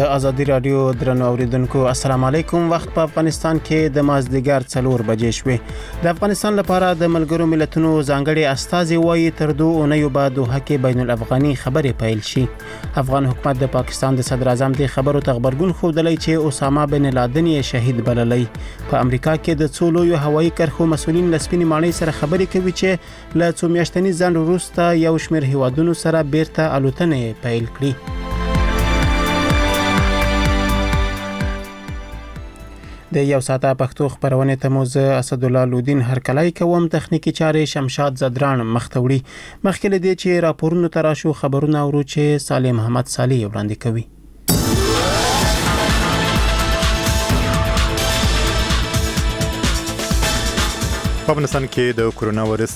د ازادي رادیو درنو اوریدونکو السلام علیکم. وخت په افغانستان کې د مازدیګر 4 بجې شوې. د افغانستان لپاره د ملګرو ملتونو ځانګړي استازي وایي تر 2 اونیو بعد دوحه کې بین الافغاني خبرې پیل شي. افغان حکومت د پاکستان د صدر اعظم د خبرو تخبرګون خوندلای چې اسامه بن لادن یې شهید بللی. په امریکا کې د څو لویو هوایي کرښو مسولین لسپینی ماڼۍ سره خبرې کوي چې له څو میاشتني ځنډ وروسته یو شمېر هیوادونو سره بیرته الوتنې پیل کړي. د یو ساعته پښتو خبرونه ته موزه اسدالله لودین هرکلای کوم. تخنیکی چارې شمشاد زدران مختوړي. مخکې لدی چې راپورونو تراشو خبرونه ورو چې صالح محمد صالح وړاندې کوي. په افغانستان کې د کرونا وایرس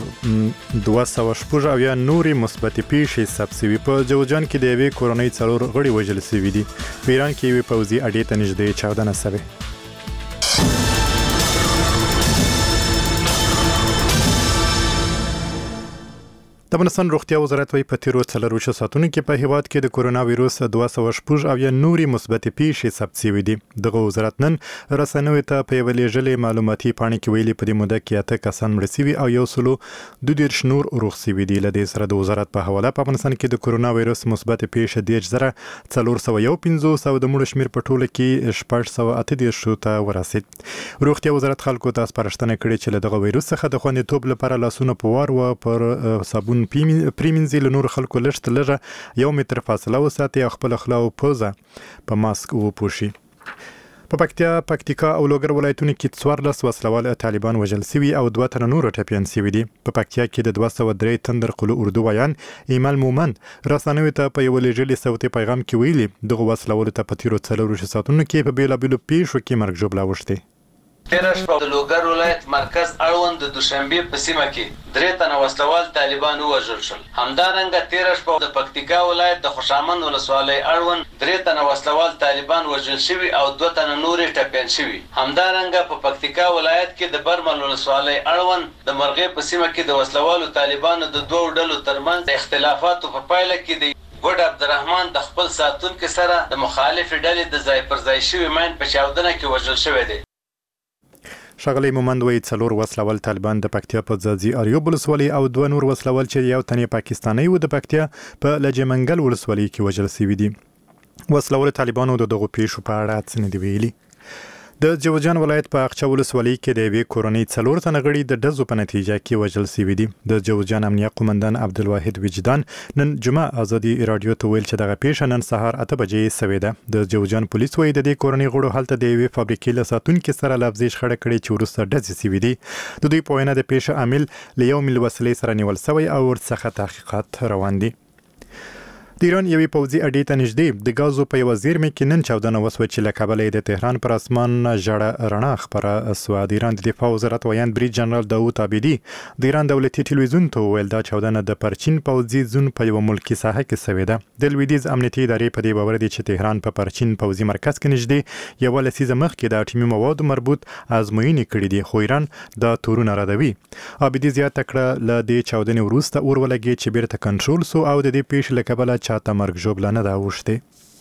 216 او یا نورې مثبتې پیښې ثبت شوي. په جوزجان کې د یوې کورنۍ 4 غړي وژل شوي دي. په ایران کې یوې پوځي اډې ته نږدې چاودنه شوې. د افغانستان روغتیا وزارت وايي په تیرو 4 ساعتونو کې په هیواد کې د کرونا وایرس 216 او یا نورې مثبتې پیښې ثبت شوي دي. دغه وزارت نن رسنیو ته په یوه لیږلې معلوماتي پاڼې کې ویلي په دې موده کې 8 کسان مړه شوي او 122 نور روغ شوي دي. له دې سره د وزارت په حواله په افغانستان کې د کرونا وایرس مثبتې پیښې 10415 او د مړو شمېر په ټوله کې 638 ته ورسید. روغتیا وزارت خلکو ته سپارښتنه کړې چې له دغه وایرس څخه د خوندیتوب لپاره لاسونه په وار و پر صابون پریمنځي، له نور خلکو لږ تر لږه 1 متر فاصله وساتي او خپل خلا او پوزه په ماسک وپوشي. په پکتیکا او لوګر ولایتونو کې 14 وسلوال طالبان وژل شوي او 2 تنه نور ټپیان شوي دي. په پکتیا کې د 203 تندر قلو اردو ویان ایمل مومن رسنیو ته په یو لیږلي صوتي پیغام کې ویلي دغه وسلوال ته په تیرو 4 ساعتونو کې په بیلابیلو پیښو کې مرګ ژوبله وشتي. تیره شپه د لوګر ولایت مرکز اړوند د دوشنبه په سیمه کې 3 تنه وسلوال طالبان وژل شول. همدارنګه تیره شپه د پکتیکا ولایت د خوشامند ولسوالۍ اړوند 3 تنه وسلوال طالبان وژل شوي او 2 تنه نور ټپیان شوي. همدارنګه په پکتیکا ولایت کې د برمل ولسوالۍ اړوند د مرغې په سیمه کې د وسلوالو طالبانو د 2 ډلو ترمنځ د اختلافاتو په پایله کې د ګډ عبدالرحمن د خپل ساتونکو سره د مخالف ډلې د ځای پر ځای شوي ماین په چاودنه کې وژل شوی دی. ښاغلی مومند وایي 4 وسلوال طالبان د پکتیا په ځاځي اریوب ولسوالۍ او 2 نور وسلوال چې یو تن پاکستاني و د پکتیا په لجمنګل ولسوالۍ کې وژل شوي دي. وسلوال طالبانو د دغو پیښو په اړه څه نه دی ویلي. د جوزجان ولایت په اقچه ولسوالۍ کې د یوې کورنۍ 4 تنه غړي د ډزو په نتیجه کې وژل شوي دي. د جوزجان امنیه قومندان عبدالواحد وجدان نن جمعه ازادي رادیو ته ویل چې دغه پیښه نن سهار 8 بجې شوې ده. د جوزجان پولیس وايي د دې کورنۍ غړو هلته د یوې فابریکې له ساتونکو سره لفظي شخړه کړې چې وروسته ډزې شوي دي. د دوی په وینا د پیښې عامل له یو مل وسلې سره نیول شوی او ورڅخه تحقیقات روان دي. د ایران یوې پوځي اډې ته نږدې د غازو په یوه زیرمې کې نن چاودنه وسوه چې له کبله د تهران پر اسمان ژړه رڼا خپره سوه. د ایران د دفاع وزارت ویان برید جنرال داود عابدي د ایران دولتي ټلویزیون ته وویل دا چاودنه د پرچین پوځي زون په یوه ملکي ساحه کې شوې ده. د لویدیځ امنیتي ادارې په دې باور دي چې تهران په پرچین پوځي مرکز کې نږدې یوه لسیزه مخکې د اټومي موادو مربوط ازموینې کړې دي، خو ایران دا تورونه ردوي. عابدي زیاته کړه له دې چاودنې وروسته اور ولګېد چې بیرته کنټرول سو او د دې پیښې له کبله چاته مرګ ژوبله نه ده اوښتې.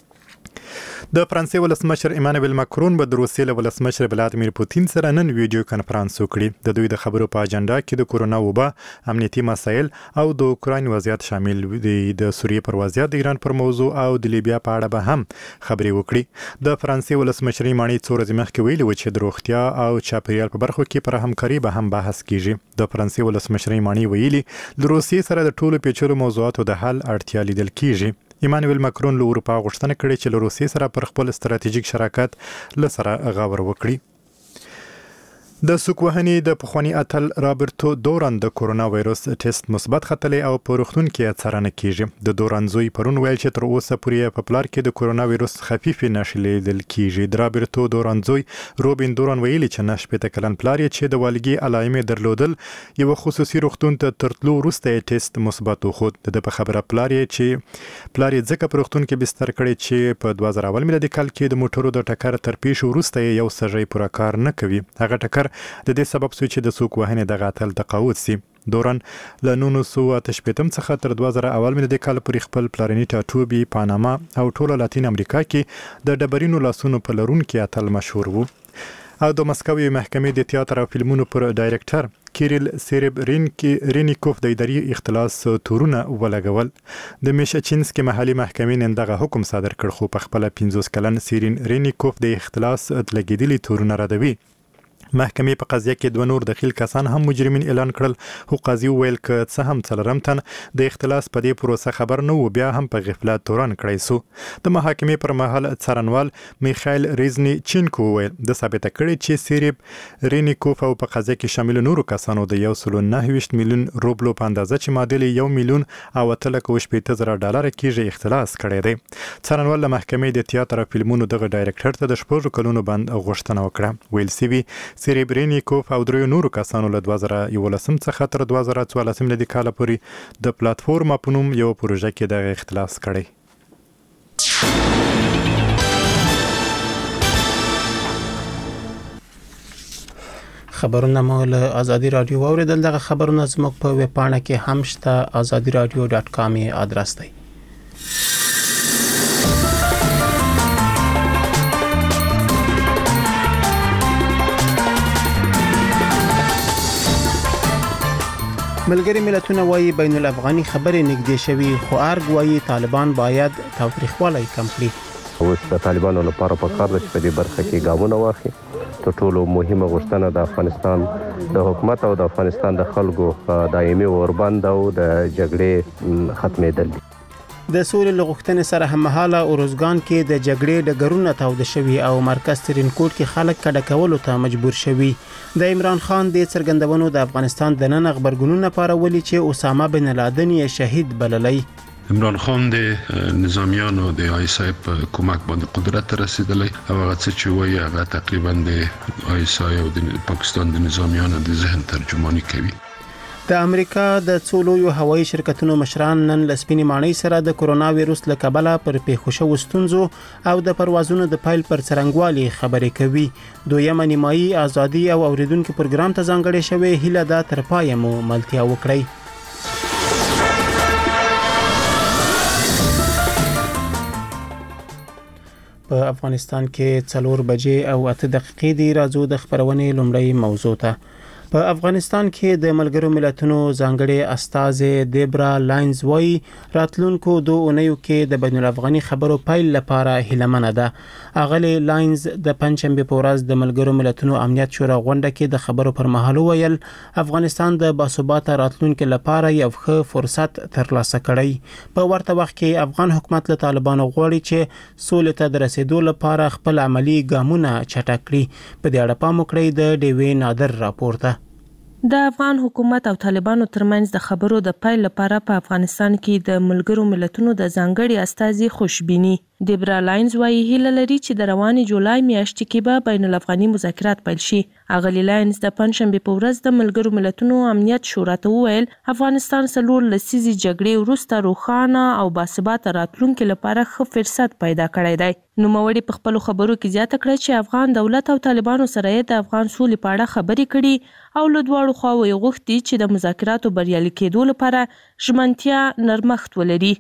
د فرانسې ولسمشر ایمانویل ماکرون به د روسیې له ولسمشر ولادیمیر پوتین سره نن ویډیو کنفرانس وکړي. د دوی د خبرو په اجنډا کې د کورونا وبا، امنیتي مسایل او د اوکراین وضعیت شامل دي. د سوریې پر وضعیت، د ایران پر موضوع او د لیبیا په اړه به هم خبرې وکړي. د فرانسې ولسمشرۍ ماڼۍ 2 ورځې مخکې ویلي و چې د روغتیا او چاپیریال په برخو کې پر همکاري به هم بحث کیږي. د فرانسې ولسمشرۍ ماڼۍ ویلي د روسیې سره د ټولو پیچلو موضوعاتو د حل اړتیا لیدل کیږي. ایمانویل ماکرون له اروپا غوښتنه کړې چې له روسیې سره پر خپل ستراتیژیک شراکت له سره غور وکړي. د سوک وهنې د پخوانی اتل رابرټو دوران د کرونا وایرس ټیسټ مثبت ختلی او په روغتون کې څارنه کیږي. د دوران زوی پرون ویل چې تر اوسه پورې په پلار کې د کرونا وایرس خفیفې نښې لیدل کیږي. د رابرټو دوران زوی روبین دوران ویلي چې 9 کلن پلار یې چې د والګي علایمې درلودل یو خصوصي روغتون ته ترتلو وروسته ټیسټ مثبت وخود. د په خبره پلار یې ځکه په روغتون کې بستر کړی چې په 2000 میلادي کال کې د موټرو د ټکر تر پیښو وروسته یو سږی پوره کار نه کوي. هغه ټکر د دې سبب شو چې د سوک وهنې دغه اتل تقاعد شي. دوران له 1988 څخه تر 2000 اول میلادي کال پورې خپل پلارني ټاټوبي پاناما او ټوله لاتین امریکا کې د ډبرینو لاسونو په لرونکي اتل مشهور وو. او د مسکو محکمې د تیاتر او فلمونو پر ډایرکټر کیریل سیریبرینیکوف د اداري اختلاس تورونه ولګول. د میشچینسکي محلي محکمې نن دغه حکم صادر کړ، خو په خپل 50 کلن سیرین رینیکوف د اختلاس لګیدلي تورونه ردوي. محکمې په قضیه کې 2 نور دخیل کسان هم مجرمین اعلان کړل، خو قاضي وویل که څه هم څلورم تن د اختلاس په دې پروسه خبر نه و، بیا هم په غفلت تورن کړی سو. د محاکمې پر مهال څارنوال میخایل ریزنی چینکو وویل د ثابته کړي چې سیریب رینیکوف او په قضیه کې شامل نورو کسانو د 1.9 میلیون روبلو په اندازه چې معادل 1 میلیون او 880,000 ډالر کېږي اختلاس کړی دی. څارنوال له محکمې د تیاتر او فلمونو دغه ډایرکټر ته د 6 کلونو بند غوښتنه وکړه. ویل سوي سیریبرینیکوف او 3 نورو کسانو له 2011 څخه تر 2014 میلادي کال پورې د پلاتفورم په نوم یو پروژه کې د اختلاس کړی. خبرونه مو له ازادي رادیو اوریدل. دغه خبرونه زموږ په ویب پاڼه کې هم شته، azadiradio.com ادرس دی. ملګری ملتونه وايي بین الافغاني خبرې نږدې شوي، خو ارګ وايي طالبان باید تاوتریخوالی کم کړي. اوس د طالبانو لپاره پکار ده چې په دې برخه کې ګامونه واخلي. تر ټولو مهمه غوښتنه د افغانستان د حکومت او د افغانستان د خلکو دایمي اوربند او د جګړې ختمېدل دي. د سولې لغښتنې سره هممهاله اوروزګان کې د جګړې ډګرونه تاوده شوي او مرکز ترینکوټ کې خلک کډه کولو ته مجبور شوي. د عمران خان د څرګندونو د افغانستان د نن خبرګونونه پارولي چې اسامه بن لادن یې شهید بللی. عمران خان د نظامیانو د آیسای په کومک باندې قدرت رسیدلی او هغه څه چې وایي هغه تقریبا د آیسای او د پاکستان د نظامیانو د ذهن ترجمانی کوي. د امریکا د څو لویو هوایي شرکتونو مشران نن له سپینې ماڼۍ سره د کرونا وایروس له کبله پر پیښو شوو ستونزو او د پروازونو د پیل پر څرنګوالي خبرې کوي. دویمه نیمایي ازادي او اوریدونکو پروګرام ته ځانګړې شوې، هیله ده تر پایه مو ملتیا وکړئ. په افغانستان کې 4 بجې او 8 دقیقې دی. راځو د خبرونې لومړی موضوع ته. په افغانستان کې د ملګرو ملتونو ځانګړي استازي دیبرا لاینز وايي راتلونکو 2 اونیو کې د بین الافغاني خبرو پیل لپاره هیلمنه ده. اغلی لاینز د پنځشنبه په ورځ د ملګرو ملتونو امنیت شورا غونډه کې د خبرو پر مهال ویل افغانستان د باثباته راتلونکو لپاره یو ښه فرصت ترلاسه کړی. په ورته وخت کې افغان حکومت له طالبانو غواړي چې سولې ته د رسیدو لپاره خپل عملی ګامونه چټک کړي. په دې اړه پام وکړئ د ډیوی نادر راپورته. د افغان حکومت او طالبانو ترمنځ د خبرو د پیل لپاره په افغانستان کې د ملګرو ملتونو د ځانګړي استازي خوشبیني. دیبرا لاینز وايي هیله لري چې د روانې جولای میاشتې کې به بین الافغاني مذاکرات پیل شي. اغلی لاینز د پنځشنبه په ورځ د ملګرو ملتونو امنیت شورا ته وویل افغانستان 4 لسیزې جګړې وروسته روښانه او باثباته راتلونکو لپاره ښه فرصت پیدا کړی دی. نوموړي په خپلو خبرو کې زیاته کړه چې افغان دولت او طالبانو سره د افغان سولې په اړه خبرې کړي او له دواړو خواوو یې غوښتي چې د مذاکراتو بریالي کېدو لپاره ژمنتیا نرمښت ولري.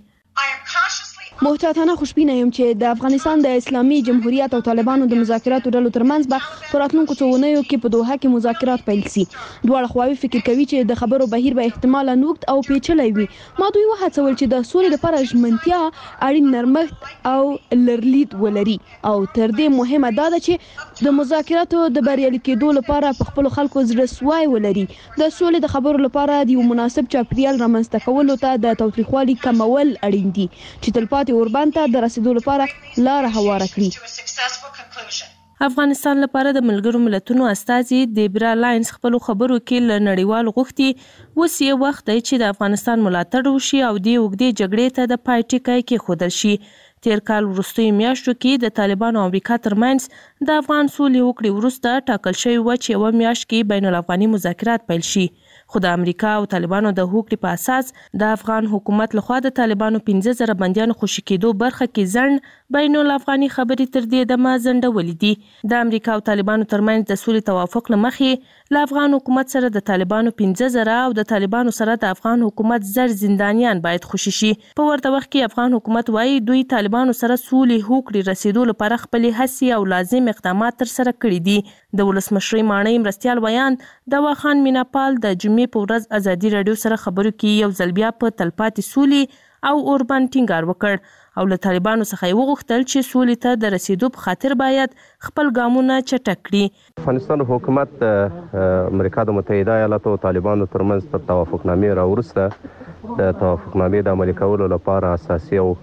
محتاطانه خوشبینه یم چې د افغانستان د اسلامي جمهوریت او طالبانو د مذاکراتو ډلو ترمنځ به په راتلونکو څو اونیو کې په دوحه کې مذاکرات پیل شي. دواړه خواوې فکر کوي چې د خبرو بهیر به احتمالاً اوږد او پیچلی وي. ما دوی وهڅول چې د سولې لپاره ژمنتیا، اړین نرمښت او لرلید ولري او تر دې مهمه دا ده چې د مذاکراتو د بریالي کېدو لپاره په خپلو خلکو زړه سوی ولري. د سولې د خبرو لپاره د یو مناسب چاپیریال رامنځته کولو ته د تاوتریخوالي کمول اړین دي چې تلپاتې اوربند ته د رسیدو لپاره لاره هواره کړي. افغانستان لپاره د ملګرو ملتونو استازي دیبرا لاینز خپل خبرو کې له نړیوال غوښتي اوس یې وخت دی چې د افغانستان ملاتړ وشي او د اوږدې جګړې ته د پای ټکی کېښودل شي. تیر کال وروستیو میاشتو کې د طالبانو او امریکا ترمنځ د افغان سولې هوکړې وروسته ټاکل شوی و چې یوه میاشت کې بین الافغاني مذاکرات پیل شي. خو د امریکا او طالبانو د هوکړې په اساس د افغان حکومت لخوا د طالبانو 15,000 بندیانو خوشي کېدو برخه کې ځنډ بین الافغاني خبرې تر دې دمه ځنډولې دي. د امریکا او طالبانو ترمنځ د سولې توافق له مخې له افغان حکومت سره د طالبانو 15,000 او د طالبانو سره د افغان حکومت 1000 زندانیان باید خوشي شي. په ورته وخت کې افغان حکومت وایي دوی طالبانو سره سولې هوکړې رسیدو لپاره خپلې هڅې او لازم اقدامات ترسره کړي دي. د ولسمشرۍ ماڼۍ مرستیال ویان دوا خان میناپال د جمعې په ورځ ازادي راډیو سره خبرو کې یو ځل بیا په تلپاتې سولې او اوربند ټینګار وکړ او له طالبانو څخه یې وغوښتل چې سولې ته د رسیدو په خاطر باید خپل ګامونه چټک کړي. افغانستان حکومت امریکا د متحده ایالاتو او طالبانو ترمنځ تر توافقنامې راوروسته د توافقنامې د عملي کولو لپاره اساسي او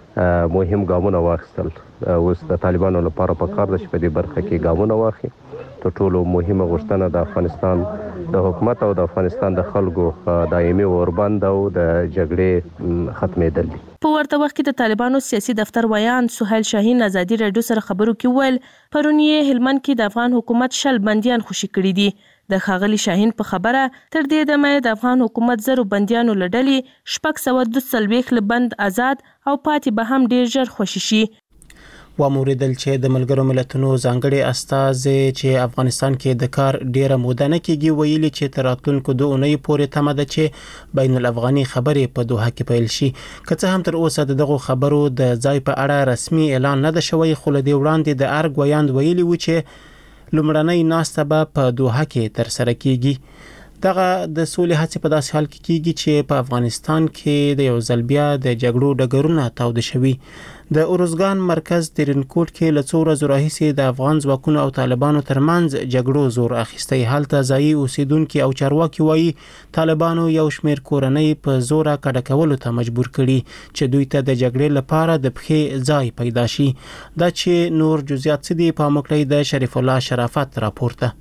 مهم ګامونه واخیستل. اوس د طالبانو لپاره پکار ده چې په دې برخه کې ګامونه واخلي. تر ټولو مهمه غوښتنه د افغانستان د حکومت او د افغانستان د خلکو دایمي اوربند او د جګړې ختمېدل دي. په ورته وخت کې د طالبانو سیاسي دفتر ویان سهیل شاهین ازادي راډیو سره خبرو کې ویل پرون یې هلمند کې د افغان حکومت 10 بندیان خوشي کړي دي. د ښاغلي شاهین په خبره تر دې دمه د افغان حکومت 1000 بندیانو له ډلې 642 له بند آزاد او پاتې به هم ډیر ژر خوشي شي. وموریدل چې د ملګرو ملتونو ځانګړي استازي چې افغانستان کې د کار ډیره موده نه کېږي ویلي چې تر راتلونکو 2 اونۍ پورې تمه ده چې بین الافغاني خبرې په دوحه کې پیل شي. که څه هم تر اوسه دغه خبرو د ځای په اړه رسمي اعلان نه ده شوی خو له دې وړاندې د ارګ ویاند ویلي و چې لومړنۍ ناسته به په دوحه کې ترسره کیږي. دغه د سولې هڅې په داسې حال کې کیږي چې په افغانستان کې د یو ځل بیا د جګړو ډګرونه تاوده شوي. د اورزګان مرکز ترینکوټ کې له څو ورځو راهیسې د افغان ځواکونو او طالبانو ترمنځ جګړو زور اخیستی. هلته ځایي اوسیدونکي او چارواکي وایي طالبانو یو شمېر کورنۍ په زوره کډه کولو ته مجبور کړي چې دوی ته د جګړې لپاره د پښې ځای پیدا شي. دا چې نور جزئیات څه دي په موکړی د شریف الله شرافت راپورته.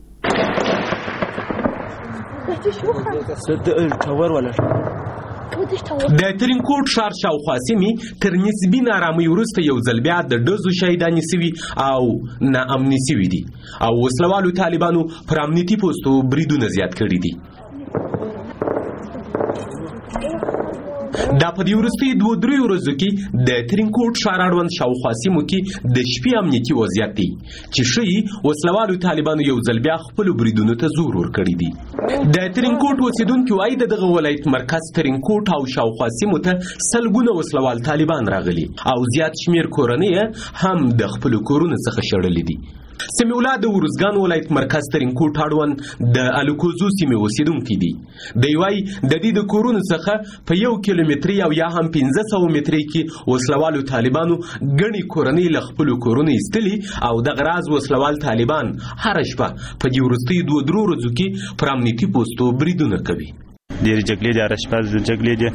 د ترینکوټ ښار شاوخوا سیمې تر نسبي نارامۍ وروسته یو ځل بیا د ډزو شهیدانې سوي او ناامني سوي دي او وسلوالو طالبانو پر امنیتي پوستو بریدونه زیات کړي دي. دا په دې وروستیو 2-3 ورځو کې د ترینکوټ ښار اړوند شاوخوا سیمو کې د شپې امنیتي وضعیت دی چې ښیي وسلوالو طالبانو یو ځل بیا خپلو بریدونو ته زور ورکړی دی. د ترینکوټ اوسیدونکي وایي د دغه ولایت مرکز ترینکوټ او شاوخوا سیمو ته سلګونه وسلوال طالبان راغلي او زیات شمیر کورنۍ هم د خپلو کورونو څخه شړلي دي. سمیع الله د ورزګان ولایت مرکز ترینکوټ اړوند د الکوزو سیمې اوسیدونکي دي. دی وایي د دې د کورونو څخه په 1 کیلومتري او یا هم 1500 مترۍ کې وسلوالو طالبانو ګڼې کورنۍ له خپلو کورونو ایستلي او دغه راز وسلوال طالبان هره شپه په دې وروستیو 2-3 ورځو کې پر امنیتي پوستو بریدونه کوي. ډېرې جګړې دي، هره شپه جګړې دي.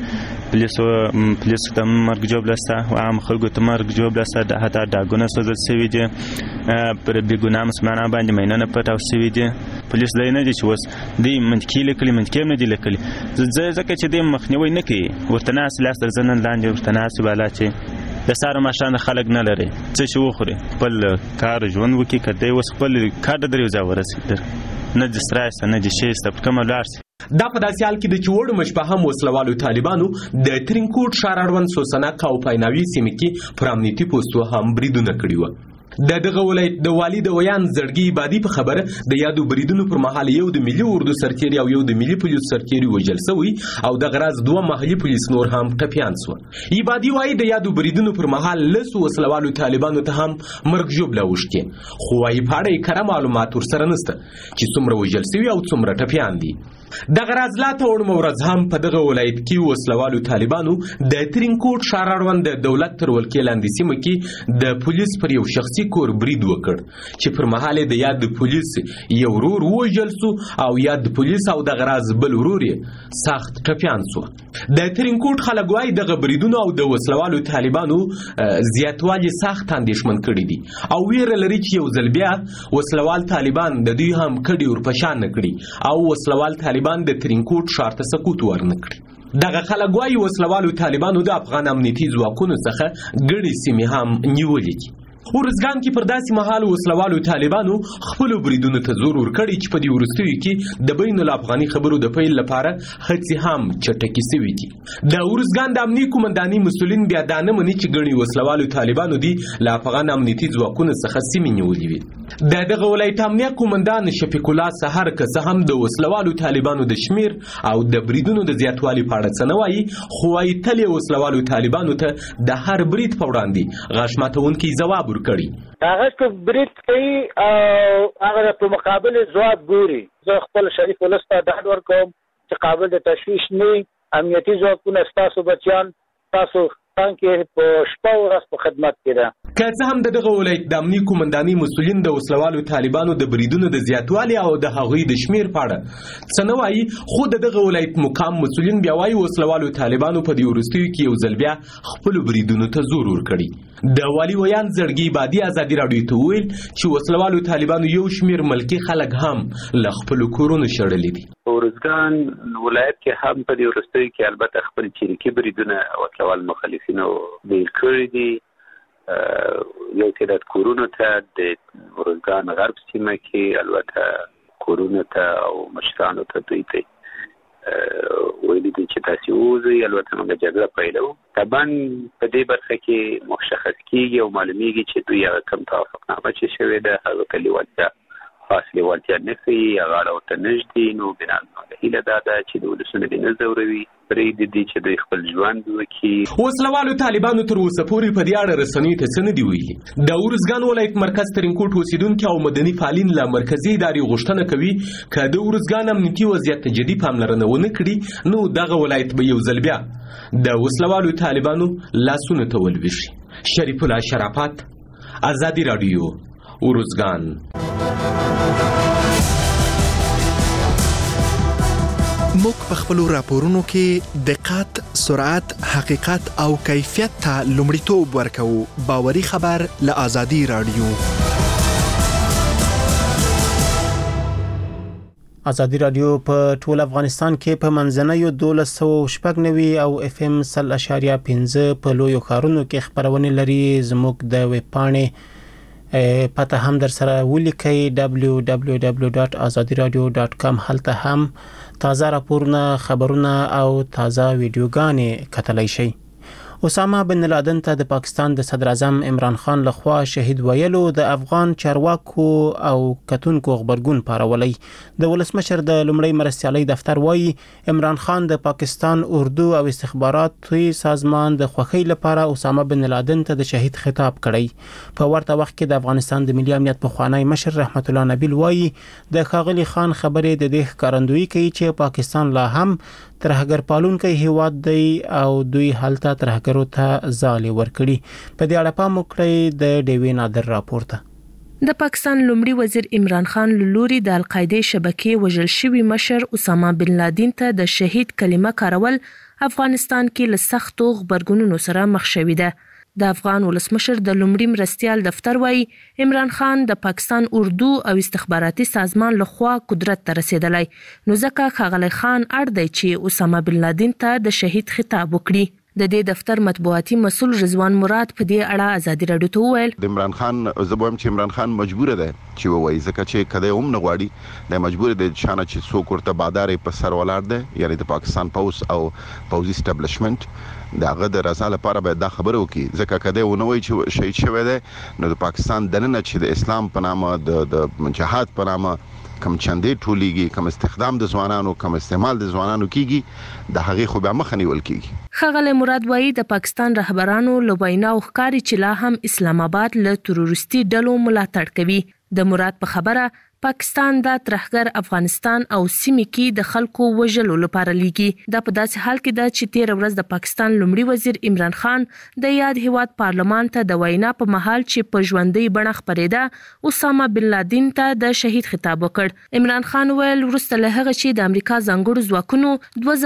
پولیسو ته مرګ جوړه سته او عام خلکو ته مرګ جوړه سته. حتی ډاګونه سوځل سوي دي، پر بېګناه مسلمانان باندې مینونه پټاو سوي دي. پولیس دی نه دي چې اوس دوی منطقي لیکلي، منطقي هم نه دي لیکلي ځکه چې دوی مخنیوی نه کوي. ورته ناست لاس تر زنه لاندې ورته ناست بالا چې د سهار ماښام خلک نه لري څه چې وخوري، خپل کار ژوند وکړي. که دی اوس خپل کار ته در یو ځای ورسېږي، نه دې سرای سته نه دې شی سته، په کومه لاړ سي. دا په داسې حال کې د چې وړو مشپه هم وسلوالو طالبانو د ترینکوټ ښار اړوند سوسنک او پایناوي سیمې کې پر امنیتي پوستو هم بریدونه کړي وو. د دغه ولایت د والي د ویان زړګي عبادي په خبره د یادو بریدونو پر مهال یو د ملي اردو سرتیري او یو د ملي پولیس سرتیري وژل شوي او دغه راز 2 محلي پولیس نور هم ټپیان شول. عبادي وایي د یادو بریدونو پر مهال لسو وسلوالو طالبانو ته هم مرګ ژوبله اوښتې، خو وایي په اړه یې کره معلومات ورسره نشته چې څومره وژل شوي او څومره ټپیان دي. دغه راز لا ته وړمه ورځ هم په دغه ولایت کې وسلوالو طالبانو د ترینکوټ ښار اړوند د دولت تر ولکې لاندې سیمه کې د پولیس پر یو شخصي کور برید وکړ چې پر مهال د یاد پولیس یو ورور ووژل سو او یاد پولیس او دغه راز بل ورور یې سخت ټپیان سو. د ترینکوټ خلک وایي دغه بریدونو او د وسلوالو طالبانو زیاتوالی سخت اندېښمن کړي دي او ویره لري چې یو ځل بیا وسلوال طالبان د دوی هم کډې ورپشان نه کړي او وسلوال طالبان د ترینکوټ ښار ته سقوط ورنه کړي. دغه خلک وایي وسلوالو طالبانو د افغان امنیتي ځواکونو څخه ګڼې سیمې هم نیولې دي. ورزګان کې پر داسې مهال وسلوالو طالبانو خپل بریدونو ته زور ورکړی چې په دې وروستیو کې د بین الافغاني خبرو د پیل لپاره هڅې هم چټکې شوې دي. د ورزګان د امنیتي قومنداني مسؤلین بیا دا نه مني چې ګڼي وسلوالو طالبانو دي له افغان امنیتي ځواکونو څخه سیمې نیولې وي. د دغه ولایت امنیه قومندان شفیق الله سحر که څه هم د وسلوالو طالبانو د شمیر او د بریدونو د زیاتوالي په اړه څه نه وایي، خو وايي تل یې وسلوالو طالبانو ته د هر برید په وړاندې غاښ ماتونکی ځواب ورکړي. هغه چې برید کوي او هغه په مقابل ځواب ګوري. زه خپل شریف ولس ته ډاډ ورکوم چې قابل د تشویش نه امنیتي ځواکونه ستاسو بچیان تاسو څنګه په شپه او ورځ په خدمت کې ده. که څه هم د دغه ولایت د امنیتي قومنداني مسؤلین د وسلوالو طالبانو د بریدونو د زیاتوالي او د هغوی د شمیر په اړه څه نه وایي، خو د دغه ولایت مقام مسؤلین بیا وایي وسلوالو طالبانو په دې وروستیو کې یو ځل بیا خپلو بریدونو ته زور ورکړي. د والي ویان زړګي بادي ازادي راډیو ته وویل چې وسلوالو طالبانو یو شمیر ملکي خلک هم له خپلو کورونو شړلي دي. ورزګان ولایت کې هم په دې وروستیو کې البته خپل چریکي بریدونه وسلوال مخالفینو بیل کړي دي. یو تعداد کورونو ته د ورزګان غرب سیمه کې البته کورونو ته او مشرانو ته دوی ته ویلي دي چې تاسو وځئ. البته موږ جګړه پیلوو. طبعا په دې برخه کې مشخص کیږي او معلومیږي چې دوی هغه کوم توافقنامه چې شوې ده هغه په لیوالتیا خاص لیوالتیا نه کوي، هغه ورته نږدې. نو بنابراین هیله دا ده چې د ولسونو دې نه ځوروي، پرېږدي دي چې دوی خپل ژوند وکړي. وسلوالو طالبانو تر اوسه پورې په دې اړه رسنیو ته څه نه دي ویلي. د ورزګان ولایت مرکز ترینکوټ اوسیدونکي او مدني فعالین له مرکزي ادارې غوښتنه کوي که د ورزګان امنیتي وضعیت ته جدي پاملرنه ونه کړي نو دغه ولایت به یو ځل بیا د وسلوالو طالبانو لاسونو ته ولویشي. شریف الله شرافت، ازادي راډیو، ورزګان. موږ په خپلو راپورونو کې دقت، سرعت، حقیقت او کیفیت ته لومړیتوب ورکوو. باوري خبر له ازادي راډیو. ازادي راډیو په ټول افغانستان کې په منځنیو 1290 او FM 100.5 په لویو ښارونو کې خبرونه لري. زموږ د ویب پاڼې پته هم در سره ولیکئ www.azadiradio.com. هلته هم تازه راپورونه، خبرونه او تازه ویډیوګانې کتلای شئ. اسامه بن لادن ته د پاکستان د صدر اعظم عمران خان لخوا شهید ویلو د افغان چارواکو او کتونکو خبرګون پارولي. د ولسمشر د لومړی مرستیالي دفتر وایي عمران خان د پاکستان اردو او استخباراتي سازمان د خوخي لپاره اسامه بن لادن ته د شهید خطاب کړی. په ورته وخت کې د افغانستان د ملي امنیت پخوانی مشر رحمت الله نبیل وایي د ښاغلي خان خبرې د دې ښکارندویي کوي چې پاکستان لا هم ترهګر پالونکی هیواد دی او دوی هلته ترهګرو ته ځالې ورکړي. په دې اړه پام وکړئ د ډیوی نادر راپورته. د پاکستان لومړي وزیر عمران خان لوري د القاعده شبکې وژل شوی مشر اسامه بن لادن ته د شهید کلمه کارول افغانستان کې له سختو خبرګونونو سره مخ شوی ده. د افغان ولسمشر د لومړي مرستیال دفتر وایي عمران خان د پاکستان اردو او استخباراتي سازمان لخوا قدرت ته رسیدلی، نو ځکه ښاغلی خان اړ دی چې اسامه بن لادن ته د شهید خطاب وکړي. د دې دفتر مطبوعاتي مسؤل رضوان مراد په دې اړه ازادي راډیو ته وویل د عمران خان زبوم چې عمران خان مجبور دی چې وایي ځکه چې کله هم نه غواړي د مجبور دی چې چې څوک ورته بادارې په سر ولاړ دی، یعنی د پاکستان پولیس او پولیس اسټابلیشمنت دغه د رضا لپاره باید دا خبره وکړي. ځکه کده ونه وایي چې شهید شوی دی نو د پاکستان دننه چې د اسلام په نامه د جهاد په نامه کم چندې ټولېږي، کم استخدام د ځوانانو، کم استعمال د ځوانانو کیږي، د هغې خو بیا مخه نیول کیږي. ښاغلی مراد وایي د پاکستان رهبرانو له ویناو ښکاري چې لا هم اسلام آباد له تروریستي ډلو ملاتړ کوي. د مراد په خبره پاکستان د ترهګر افغانستان او سیمې کې د خلکو وژلو لپاره لیږي. دا په داسې حال کې ده چې 13 ورځ د پاکستان لومړي وزیر عمران خان د یاد هیواد پارلمان ته د وینا په محل چې په ژوندۍ بڼه خبرېده اسامه بن لادن ته د شهید خطاب وکړ. عمران خان ویل وروسته له هغه چې د امریکا ځانګړو ځواکونو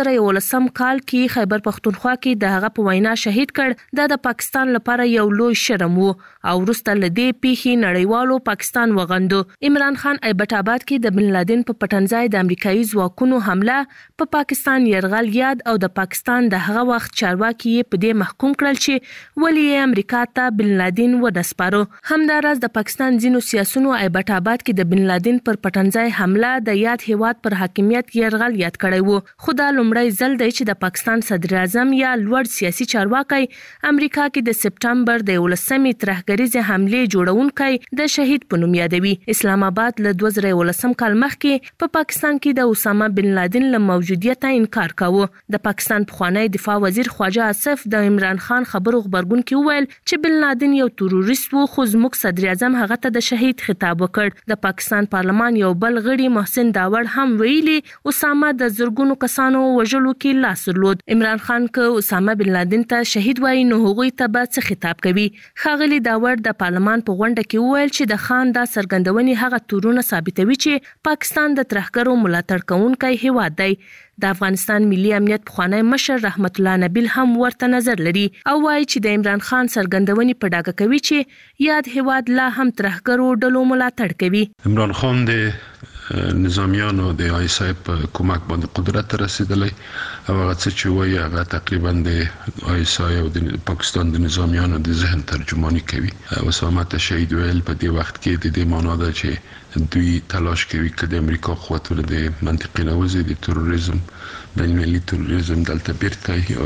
2011 کال کې خیبر پختونخوا کې د هغه په وینا شهید کړ، دا د پاکستان لپاره یو لوی شرم و او وروسته له دې پیښې نړیوالو پاکستان وغندو. عمران خان ایبټ آباد کې د بن لادن په پټنځای د امریکایي ځواکونو حمله په پاکستان يرغل یاد او د پاکستان د هغه وخت چارواکي په دې محکوم کړل چې ولې امریکا ته بن لادن ونسپارو. همداراز د پاکستان ځینو سیاسيونو ایبټ آباد کې د بن لادن پر پټنځای حمله د یاد هیواد پر حاکمیت يرغل یاد کړی وو. خو دا لومړی ځل دی چې د پاکستان صدر اعظم یا لوړ سیاسي چارواکي امریکا کې د سپټمبر د 11مې ترهګریزې حمله جوړونکي د شهید په نوم یادوي. اسلام آباد له 2011 کال مخکې په پاکستان کې د اسامه بن لادن له موجودیت انکار کاوه. د پاکستان پخوانی دفاع وزیر خواجه آصف د عمران خان خبرو خبرګون کې وویل چې بن لادن یو تروریست وو، خو زموږ صدر اعظم هغه ته د شهید خطاب وکړ. د پاکستان پارلمان یو بل غړي محسن داوړ هم ویلي اسامه د زرګونو کسانو وژلو کې لاس درلود. عمران خان که اسامه بن لادن ته شهید وایي نو هغوی ته به څه خطاب کوي. ښاغلي داوړ د پارلمان په غونډه کې وویل چې د خان دا څرګندونې هغه تورونه ثابتوي چې پاکستان د ترهګرو ملاتړ کوونکی هیواد دی. د افغانستان ملي امنیت پخوانی مشر رحمت الله نبیل هم ورته نظر لري او وایي چې د عمران خان څرګندونې په ډاګه کوي چې یاد هیواد لا هم ترهګرو ډلو ملاتړ کوي. عمران خان د نظامیانو د آیسای په کومک باندې قدرت رسیدلی او هغه څه چې وایي هغه تقریبا د آیسای او د پاکستان د نظامیانو د ذهن ترجمانی کوي. اسامه ته شهید ویل په دې وخت کې د دې معنا ده چې دوی تلاش کوي چې د امریکا قوتونه د منطقې نوځي د تروریزم بین المللي تروریزم دلته بیرته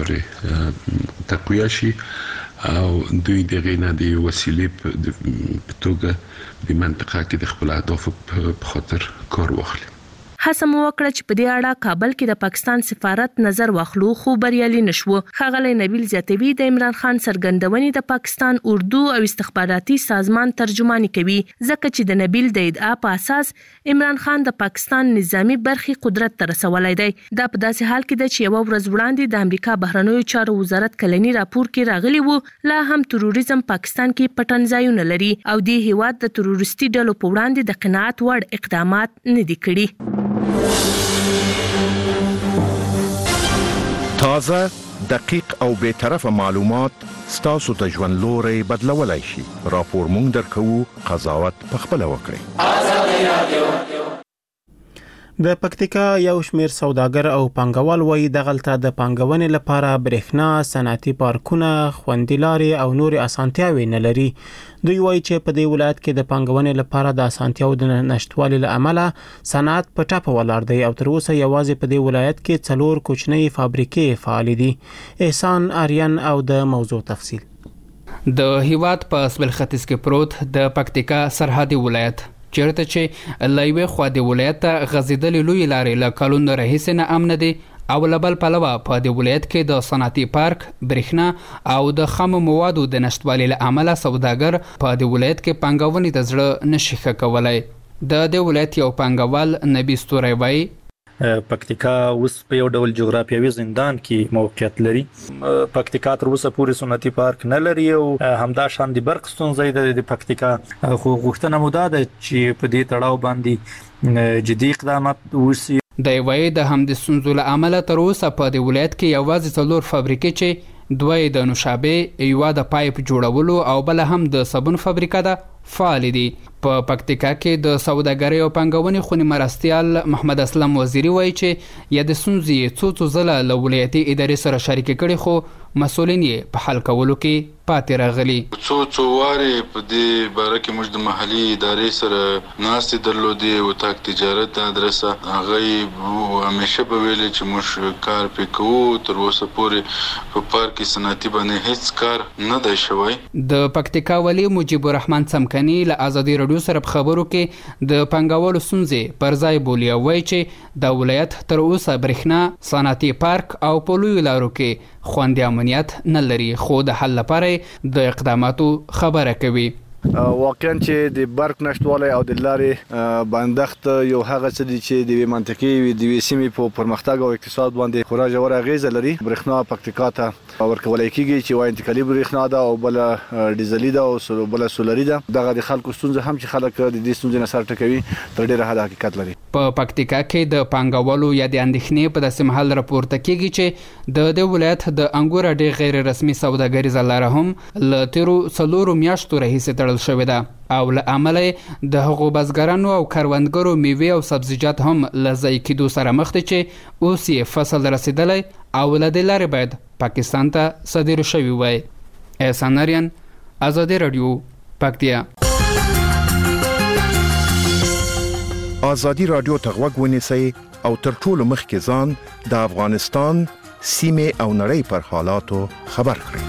او تقویه شي او دوی دغه نه دی وسیلې په توګه د منطقه کې د خپل اهداف په خاطر کار واخلي. هڅه مو وکړه چې په دې اړه کابل کې د پاکستان سفارت نظر واخلو خو بریالي نشو. ښاغلی نبیل زیاتوي د عمران خان څرګندونې د پاکستان اردو او استخباراتي سازمان ترجمانی کوي ځکه چې د نبیل د ادعا په اساس عمران خان د پاکستان نظامی برخې قدرت ته رسولای دی. دا په داسې حال کې ده چې یو ورځ وړاندې د امریکا بهرنیو چارو وزارت کلنی راپور کې راغلی وو لا هم تروریزم پاکستان کې پټنځایونه لري او د هیواد د تروریستي ډلو په وړاندې د قناعت وړ اقدامات نه دي کړي. تازه، دقیق او بے طرفه معلومات ستاسو د ژوند لوري بدلولای شي. راپور مونږ درکو، قضاوت پخپله وکړئ. د پکتیکا یو شمیر سوداګر او پانګوال وایي دغلته د پانګونې لپاره برېښنا، صنعتي پارکونه، خوندي لارې او نور اسانتیاوې نه لري. دوی وایي چې په دې ولایت کې د پانګونې لپاره د اسانتیاو د نشټوالي له امله صنعت په ټاپه ولاړ دی او تر اوسه یوازې په دې ولایت کې 4 کوچنۍ فابریکې فعال دي. احسان آریان او د موضوع تفصیل. د هیواد په سویل ختیځ کې پروت د پکتیکا سرحدي ولایت چیرته چې لایوي خو د ولایت غزیدلې لوی لارې له کلونو راهیسې نه امن دي او لبل پلوه په د ولایت کې د صنعتي پارک، برېښنا او د خام موادو د نشټوالي له امله سوداګر په د ولایت کې پانګونې د زړه نشي ښه کولای. د ولایت یو پانګوال نبی ستوري وایي پکتیکا اوس په یو ډول جغرافیوي زندان کې موقعیت لري. پکتیکا تر اوسه پورې صنعتي پارک نه لري او همدا شان د برق ستونزې د پکتیکا خو غوښتنه مو ده چې په دې تړاو باندې جدي اقدامات وشي. د وایي د همدې ستونزو له امله تر اوسه په د ولایت کې یوازې 4 فابریکې چې دوی د نوشابه، یو د پایپ جوړولو او بل هم د صابون فابریکه ده فعال دي. په پکتیکا کې د سوداګرۍ او پانګونې خونې مرستیال محمد اسلم وزیری وایي چې یا د ستونزې څو ځله له ولایتي ادارې سره شریک کړي خو مسؤلین یې په حل کولو کې پاتې راغلي. څو وارې په دې باره کې موږ د محلي ادارې سره ناستې درلودې او تاک تجارت ادرسه هغه همیشه به ویل چې موږ کار پې کوو. تر اوسه پورې په پارک کې صنعتي باندې هیڅ کار نه دی شوی. د پکتیکا والی مجيب الرحمن څمکني له آزادي رادیو سره په خبرو کې د پنګوالو ستونزې پر ځای بولي او وایي چې د ولایت تر اوسه برېښنا، صنعتي پارک او په لویو لارو کې خوندي امنیت نه لري خو د حل لپاره د اقداماتو خبره کوي. واقعا چې د برق نشټوالی او د لارې بندښت یو هغه څه دي چې د منطقې د سیمې په پرمختګ او اقتصاد باندې خورا ژوره اغیزه لري. برېښنا پکتیکا ته ورکول کېږي چې وایي انتقالي برېښنا ده او بل ډیزلي ده او بل سولري ده. دغه د خلکو ستونزه هم چې خلک د دې ستونزې نه سر ټکوي تر ډیره حد حقیقت لري. په پکتیکا کې د پانګوالو یا د اندېښنې په داسې محل راپورته کېږي چې د دې ولایت د انګور ډېر غیر رسمي سوداګریزه لاره هم له تیرو 4 میاشتو راهیسې خوړل شوې ده او له امله د هغو بزګرانو او کروندګرو میوې او سبزیجات هم له ضایع کېدو سره مخ دي چې اوس یې فصل رسیدلی او له دې لارې باید پاکستان ته صادر شوی وای. احسان نریان، آزادی رادیو، پکتیا. آزادی رادیو ته غوږ ونیسئ او تر ټولو مخکې ځان د افغانستان سیمې او نړۍ پر حالاتو خبر کړئ.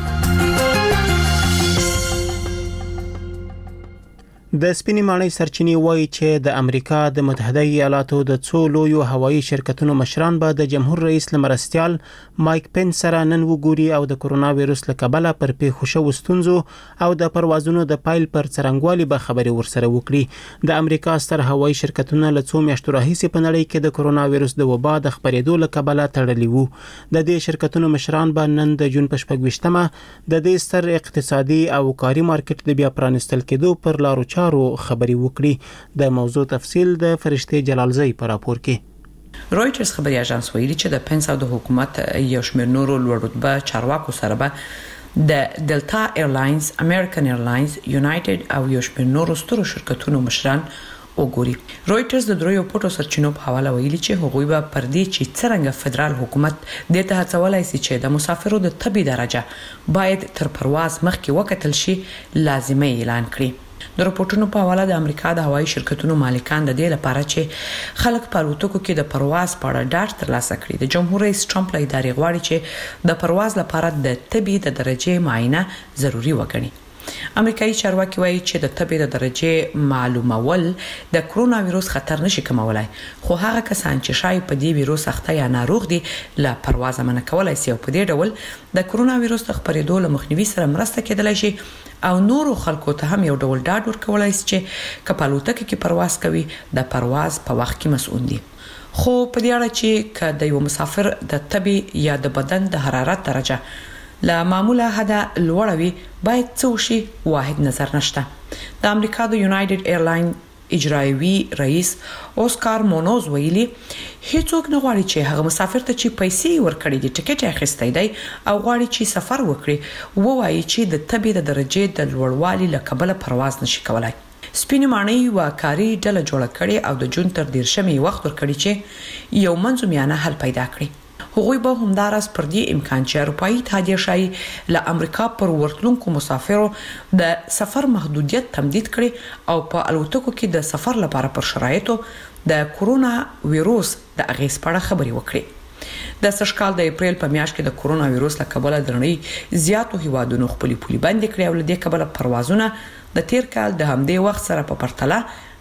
د سپینې ماڼۍ سرچینې وایي چې د امریکا د متحده ایالاتو د څو لویو هوایي شرکتونو مشران به د جمهور رئیس لمرستیال مایک پنس سره نن وګوري او د کرونا وایروس له کبله پر پیښو شوو ستونزو او د پروازونو د پایل پر څرنګوالي به خبرې ورسره وکړي. د امریکا ستر هوایي شرکتونه له څو میاشتو راهیسې په نړۍ کې د کرونا وایروس د وبا د خپرېدو له کبله تړلي وو. د دې شرکتونو مشران به نن د جون په 26مه د دې ستر اقتصادي او کاري مارکیټ د بیا پرانستل کېدو پر لارو خبري وکړي. د موضوع تفصیل د فرشته جلالزئی پر راپور کې. رويټرز خبري اژانس ویلي چې د پنس او د حکومت یو شمېر نورو لوړ رتبه چارواکو سره به د ډلتا ایرلاینز، امریکن ایرلاینز، یونایټډ او یو شمېر نورو سترو شرکتونو مشران وګوري. رويټرز د دریو پټو سرچینو په حواله ویلي چې هغوی به پر دې چې څنګه فدرال حکومت د ته هڅولای شي چې د مسافرو د طبي درجه باید تر پرواز مخکې وکتل شي لازمي اعلان کړي. د راپورټونو په حواله د امریکا د هوایي شرکتونو مالکان د دې لپاره چې خلک په الوتکو کې د پرواز په اړه ډاډ ترلاسه کړي د جمهور رئیس ټرمپ له ادارې غواړي چې د پرواز لپاره د طبي د درجه معاینه ضروری وګڼي. امریکایي چارواکي وایي چې د طبي د درجه معلومول د کرونا وایروس خطر نشي کمولای، خو هغه کسان چې شاید په دې وایروس اخته یا ناروغ دي له پرواز منع کولای شي او په دې ډول د کرونا وایروس د خپرېدو له مخنیوي سره مرسته کېدلای شي او نورو خلکو ته هم یو ډول ډاډ ورکولای شي چې کپالوتکه کې پرواز کوي د پرواز په وخت کې مسؤل دي. خو په دې اړه چې کله یو مسافر د طبي یا د بدن د حرارت درجه لا معموله حدا لوړوي باید څه شي واحد نظر نشته. د امریکا د یونایټډ ایرلاین اجرایوي رئیس اوسکار مونوز ویلي هیڅوک نه غواړي چې هغه مسافر ته چې پیسې ورکړي دي ټیکټ اخیستی دی او غواړي چې سفر وکړي وایي چې د طبي د درجه د لوړوالي له کبله پرواز نشي کولای. سپینې ماڼۍ واکاري ډله جوړه کړي او د جون تر 13 وخت ورکړي چې یو منځمیانه حل پیدا کړي. هغوی به همدارس پر دې امکان چې اروپایي اتحادیه شای له امریکا پر ورتلونکو مسافرو د سفر محدودیت تمدید کړي او په الوتکو کې د سفر لپاره پر شرایطو د کرونا وایروس د اغیز په اړه خبري وکړي. د سشکال د اپریل په میاشت کې د کرونا وایروس له کبله د نړۍ زیاتو هیوادونو خپل پولي بندي کړې او له دې کبله پروازونه د تیر کال د همدې وخت سره په پرتله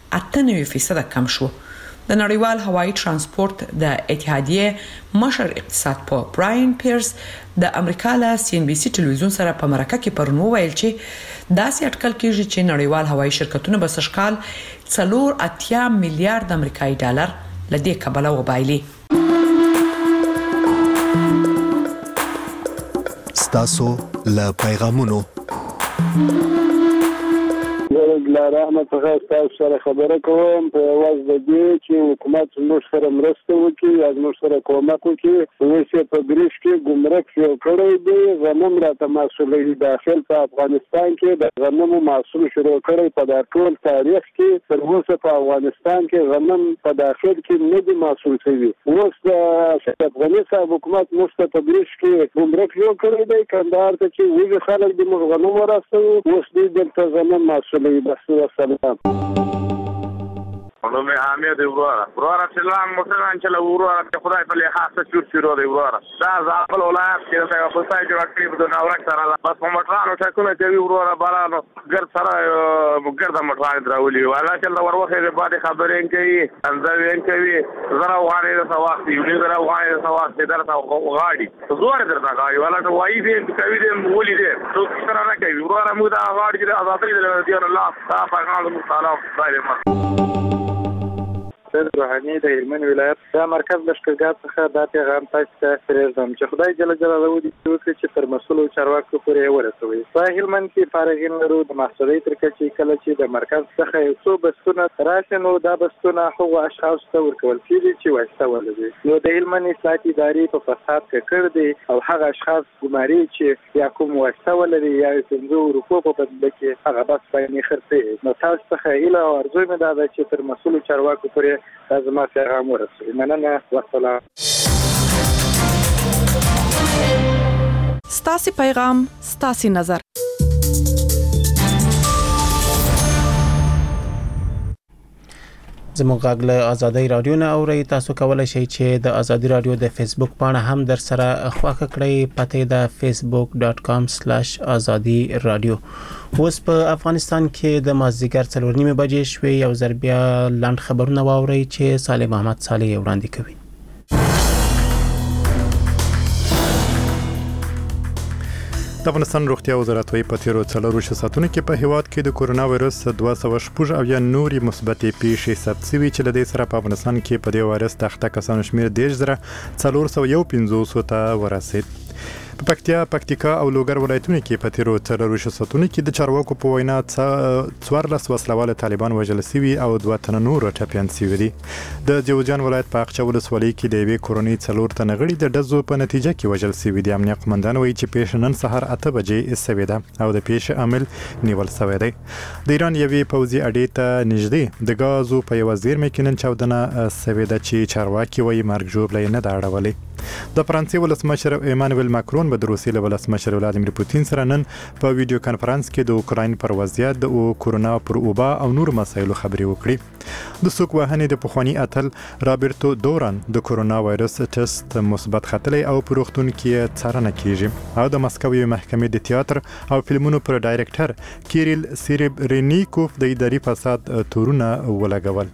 98% کم شو. د نړیوال هوایي ترانسپورت د اتحادیه مشر اقتصاد په براین پیرس د امریکا له سی ان بي سي ټلویزیون سره په مرکه کې پرونو ویل چې داسې اټکل کېږي چې نړیوال هوایي شرکتونه به سشکال 4.8 میلیارډ امریکایي ډالر لدې کبله وبایلي. ستاسو له پیغامونو له رحمت څخه تاسو سره خبره کوم په واز د دې چې حکومت موږ سره مرسته وکړي او موږ سره کومک وکړي چې په بریښ کې ګمرک یو کړی دی غنم راته مسولې داخل په افغانستان کې د غنمو محصول شروع کړی په د ټول تاریخ کې تر اوسه په افغانستان کې غنم په داخل کې نه دي محصول شوی. اوس د افغانستان حکومت موږ ته په بریښ کې ګمرک یو کړی دی کندهار ته چې ویږي خلک د موږ غنم ورسوي اوس دې دلته غنم مسولې ده. السلام نو مې حامد وراره سلام مسلمان چې له وراره خدای په لحاظ شو شروع دی وراره دا ځاپل ولایت کې دا په ځای کې راکړي په ناورک سره بس په مټرانو ټاکونه کوي وراره بارانو ګر سره ګرځه مټران دراولي والا چې دا وروخه دې باندې خبرې کوي انځوین کوي زرا وانه د سواق دی ولې زرا وانه د سواق دې درته غاړي زوړ درته غاړي والا ته وایي دې کوي دې ولې دې څو سره نه کوي وراره موږ دا غاړي دې آزادۍ دې الله تعالی په تعالی دایمه سید روحاني د هلمند ولایت د مرکز لشکرګاه څخه دا پیغام تاسو ته پرېږدم چې خدای جل جلاله دې وکړي چې تر مسؤلو چارواکو پورې ورسوي. په هلمند کې فارغین لرو د محصولي تر کچې کله چې د مرکز څخه یو څو بسونه راشي نو دا بسونه هغو اشخاص ته ورکول کېږي چې واسطه ولري. نو د هلمند اصلاحاتي ادارې په فساد کې کړ دي او هغه اشخاص ګماري چې یا کوم واسطه ولري یا 500 روپو په بدل کې هغه بس باندې خرڅي. نو تاسو څخه ایله ارزو مې ده چې تر مسؤلو چارواکو پورې لازمه پیغام ورسوي. مننه. والسلام. ستاسو پیغام ستاسو نظر. زموږ غږ له ازادۍ رادیو نه اورئ. تاسو کولای شئ چې د ازادۍ رادیو د فیسبوک پاڼه هم در سره خواخه کړئ. پته د facebook.com/azadi radio. اوس په افغانستان کې د مازدیګر 4:30 بجې شوې. یو ځل بیا لاند خبرونه واورئ چې صالح محمد صالح وړاندې کوي. د افغانستان روغتیا وزارت وايي په تیرو 4 ساعتونو کې په هیواد کې د کورونا وایرس 216 او یا نوري مثبتې پیښې ثبت شوي چې لدې سره په افغانستان کې په دې وایرس د اخته کسانو شمېر 10,415 ته ورسید. په پکتیکا او لوګر ولایتونو کې په تیرو 4 ساعتونو کې د چارواکو په وینا 14 وسلواله طالبان وژل شوي او 2 تنه نور ټپيان شوي دي. د جوزجان ولایت په اقچه ولسوالۍ کې د یوې کورنۍ 4 تنه غړي د ډزو په نتیجه کې وژل شوي دي. امنیت قومندان وایي چې پیښه نن سهار 8 بجې شوې ده او د پیښې عامل نیول شوی دی. د ایران یوې پوځي اډې ته نږدې د غازو په یو زیرمه کې نن چاودنه شوې ده چې چارواکي وایي مرګ ژوبله نه دا اړولې. د فرانسې ولسمشر ایمانوئل ماکرون به د روسیې ولسمشر ولادیمیر پوتین سره نن په ویډیو کانفرنس کې د اوکراین پر وضعیت د کورونا پر اوبا او نور مسایلو خبرې وکړي. د سوک وهنې د پخوانی اتل رابرټو دوران د کورونا وایرس ټیسټ مثبت ختلی او په روغتون کې څارنه کیږي. او د مسکو محکمې د تیاتر او فلمونو پر ډایرکټر کیریل سیریبرینیکوف د اداري فساد تورونه ولګول.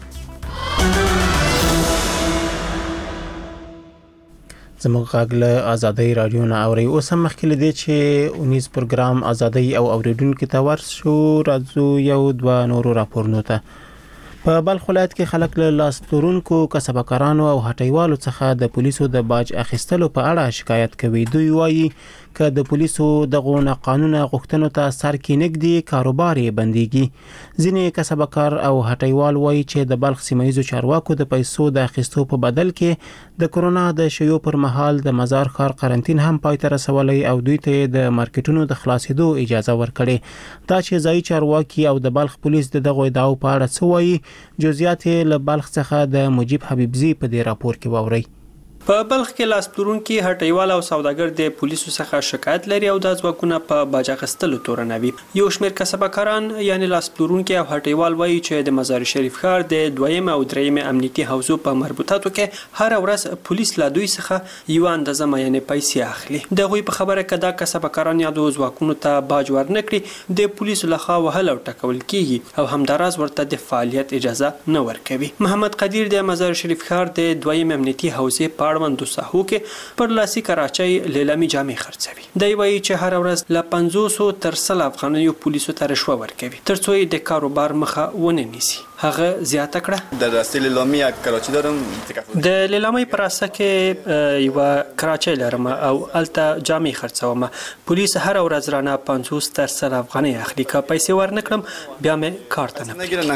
زموږ غږ له ازادۍ رادیو نه اوري. اوس هم مخکې لدی چې 19 پروګرام ازادۍ او اوریدونکو ته ورشو. راځو یو دوه نورو راپورونو ته. په بلخ ولایت کې خلک له لاس پلورونکو کسبګرانو او هټیوالو څخه د پولیسو د باج اخیستلو په اړه شکایت کوي. دوی وایي که د پولیسو دغه قانوني غوښتنو ته سر کې نګدي کاروبار یې بنديږي. ځینې کسبګر او هټیوال وایي چې د بلخ سیمایي چارواکو د پیسو د اخیستو په بدل کې د کورونا د شیو پر مهال د مزار ښار قرنټین هم پای ته رسولي او دوی ته د مارکیټونو د خلاصېدو اجازه ورکړي. دا چې ځای چارواکي او د بلخ پولیس دغه ادعا په اړه څه وایي جزئیات له بلخ څخه د مجيب حبيبزي په دې راپور کې واوري. په بلخ کې لاس پلورونکي هټیوال او سوداګر د پولیسو څخه شکایت لري او د ځواکونه په باج اخیستلو تورنوي. یو شمېر کسبګران یعنی لاس پلورونکي او هټیوال وایي چې د مزار شریف ښار د 2 او 3 امنیتي حوزو په مربوطاتو کې هر ورځ پولیس لا دوی څخه یو اندازه معینه پیسې اخلي. دغه په خبره کې دا کسبګران یا د ځواکونو ته باج ورنکړي د پولیسو لخوا وهل او ټکول کیږي او همداراز ورته د فعالیت اجازه نه ورکوي. محمد قدیر د مزار شریف ښار د 2 امنیتي حوزې په اړوند ساحو کې پر لاسي کراچۍ لیلامي جامې خرڅوي. دی وایي چې هر ورځ له 500 تر 100 افغانیو پولیسو ته رشوه ورکوي ترڅو د کاروبار مخه ونه نیسي. هغه زیاته کړه د راسته لیلامي کراچۍ دارم د لیلامي پراسه کې یو کراچۍ لرم او الته جامې خرڅوم. پولیس هر ورځ رانه 500 تر 100 افغانۍ اخلي. که پیسې ورنکړم بیا مې کار ته نه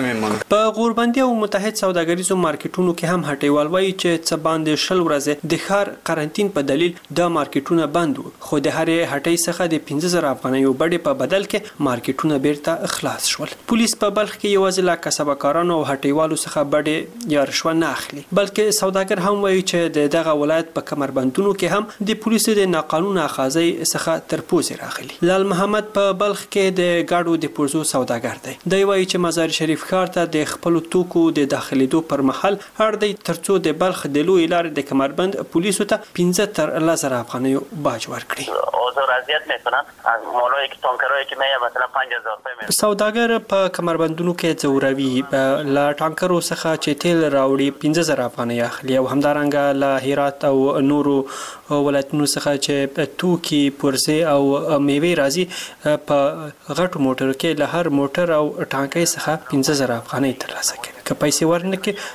په غوربندي او متحد سوداګریزو مارکیټونو کې هم هټیوال وایي چې څه باندې 10 ورځې د ښار قرنټین په دلیل د مارکیټونه بند وو خو د هرې هټۍ څخه د 15000 افغانۍ بډې په بدل کې مارکیټونه بیرته خلاص شول. پولیس په بلخ کې یوازې لا کسبګرانو او هټیوالو څخه بډې یا رشوه نه اخلي بلکې سوداګر هم وایي چې دغه ولایت په کمربندونو کې هم د پولیسو د ناقانونه اخاذي څخه تر پوزې راغلي. لال محمد په بلخ کې د گاډو د پرزو سوداګر دی. دی وایي چې مزار شریف ښار ته د خپل توکو د داخليدو پر مهال هر دی ترڅو د بلخ د لوی لارې د کمربند پولیسو ته 15 تر 1000 افغانۍ باج ورکړي. اوضاع اذیت میکنن از مالایی که تانکرایی که میه مثلا 5000 روپیه سوداګر په کمربندونو کې ځوروي لا ټانکرو څخه چې تیل راوړي 15000 افغانۍ اخلي او همدارنګه له هرات او نورو ولایتونو څخه چې توکي پرزه او میوه راځي په غټو موټر کې له هر موټر او ټانکۍ څخه 15000 افغانۍ ترلاسه کوي. که پیسې ورنکړي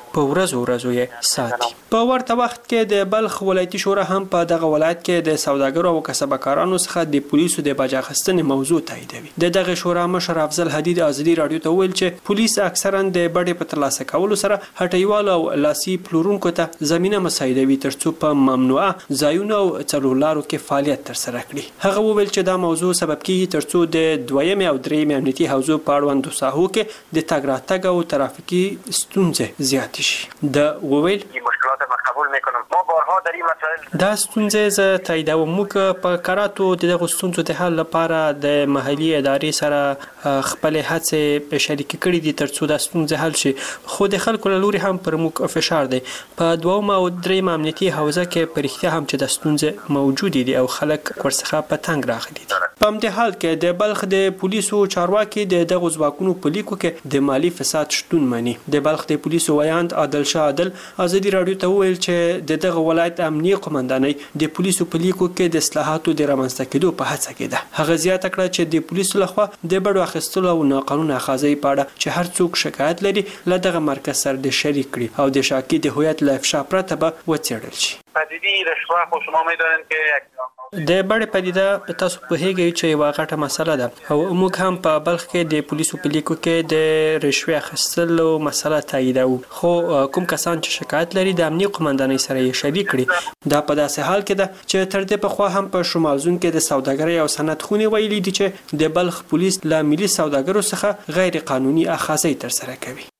په ورځو یې ساتي. په ورته وخت کې د بلخ ولایتي شورا هم په دغه ولایت کې د سوداګرو او کسبکارانو څخه د پولیسو د باج اخیستنې موضوع تاییدوي. دغه شورا مشر افضل حدید ازادي رادیو ته ویل چې پولیس اکثرا د بډې په ترلاسه کولو سره هټیوال او لاسي پلورونکو ته زمينه مساعدوي ترڅو په ممنوعه ځایونو او څلورلارو کې فعالیت ترسره کړي. هغه وویل چې دا موضوع سبب کیږي ترڅو د دویم او دریم امنیتي حوزو په اړوندو ساحو کې د تګ راتګ او ترافیکي ستونزې زیات شي. د وویل مشکلات ما قبول میکنم. ما بارها در این مسائل دا ستونزې ز تاییدوم. موږ په کراتو دغه ستونزو د حل لپاره د محلي ادارې سره خپل هڅې شریک کړې دي ترڅو دا ستونزې حل شي. خو د خلکو له لوري هم پر موږ فشار دی. په دویم او دریم امنیتي حوزه کې په رښتیا هم چې د ستونزې موجود دي او خلک ورڅخه په تنګ راغلي دي. په همدې حال کې د بلخ د پولیسو چارواکي د دغه ځواکونو په لیکو کې د مالی فساد شتون مني. د بلخ د پولیسو ویاند عادل شاه عادل ازادي رادیو ته ویل چې دغه ولایت امنیي قومندانۍ د پولیسو په لیکو کې د اصلاحاتو د رامنځته کېدو په هڅه کې ده. هغه زیاته کړه چې د پولیسو لخوا د بډو اخیستلو او ناقانونه اخاذي په اړه چې هر څوک شکایت لري له دغه مرکز سره د شریک کړي او د شاکي د هویت له افشا پرته به وڅېړل شي. پدیده رشوه خو شما میدانید که د بډې پدیده تاسو په هیګي چې یو غټه مسله ده او موږ هم په بلخ کې د پولیسو په لیکو کې د رشوه اخیستلو مسله تاییدو. خو کوم کسان چې شکایت لري د امنیي قومندانۍ سره یې شریک کړي. دا په داسې حال کې ده چې تر دې پخوا هم په شمال زون کې د سوداګرۍ او صنعت خونې ویلي دي چې د بلخ پولیس له ملي سوداګرو څخه غیر قانوني اخاذي ترسره کوي.